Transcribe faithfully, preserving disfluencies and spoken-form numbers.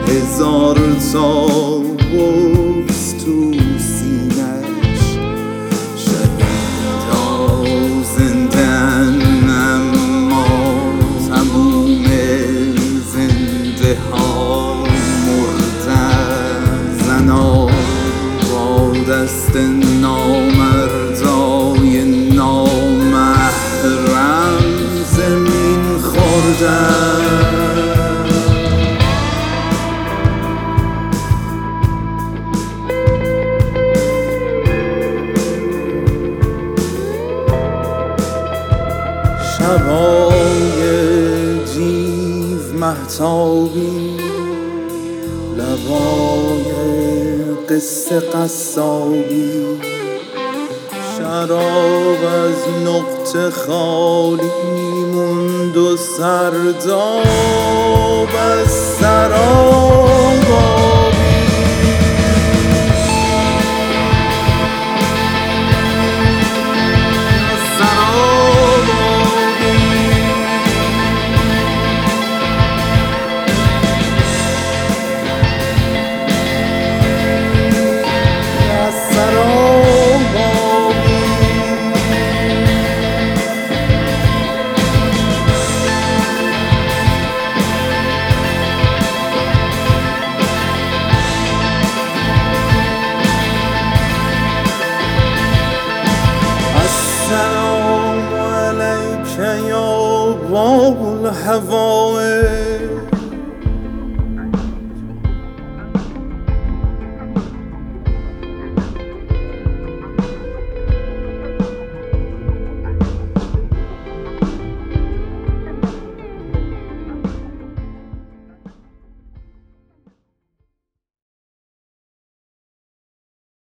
هزار تا بغض تو سینش، شهیدا زندن اما تموم زنده ها مردن. زنا با دست نامردای نامحرم زمین خوردن. شبای جیو مهتابی، لبای قصه قصابی، شراب از نقطه خالی موند و سرداب از سراب آبی. السلام علیک یا باب الهوائج،